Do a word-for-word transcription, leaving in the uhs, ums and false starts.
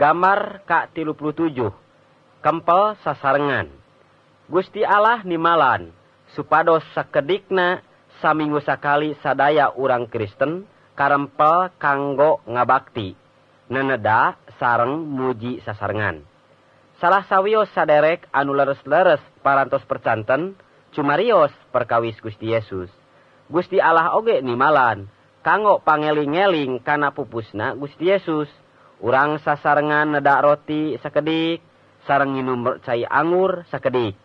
Gambar ka tilu puluh tujuh. Kempel sasarengan. Gusti Allah nimalan supados sakedikna saminggu sakali sadaya urang Kristen karempel kanggo ngabakti, neneda sareng muji sasarengan. Salah sawios saderek anu leres-leres parantos percanten cumarios perkawis Gusti Yesus. Gusti Allah oge nimalan kanggo pangeling-eling kana pupusna Gusti Yesus. Urang sasarengan neda roti sakedik sareng nginum cai anggur sakedik.